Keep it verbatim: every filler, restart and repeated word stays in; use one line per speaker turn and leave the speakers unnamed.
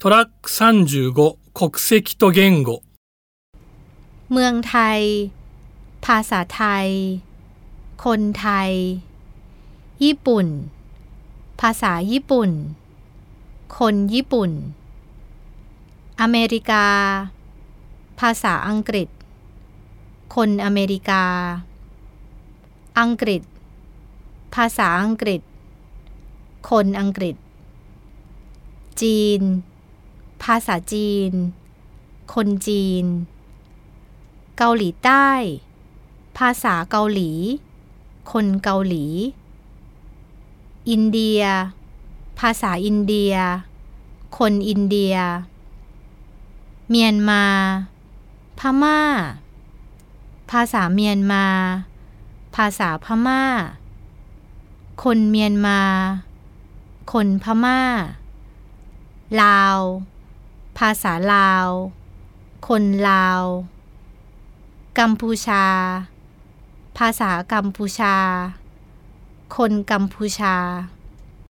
トラックさんじゅうご国籍と言語
เมืองไทยภาษาไทยคนไทยญี่ปุ่นภาษาญี่ปุ่นคนญี่ปุ่นอเมริกาภาษาอังกฤษคนอเมริกาอังกฤษภาษาอังกฤษคนอังกฤษจีนภาษาจีนคนจีนเกาหลีใต้ภาษาเกาหลีคนเกาหลีอินเดียภาษาอินเดียคนอินเดียเมียนมาพม่าภาษาเมียนมาภาษาพม่าคนเมียนมาคนพม่าลาวภาษาลาวคนลาวกัมพูชาภาษากัมพูชาคนกัมพูชา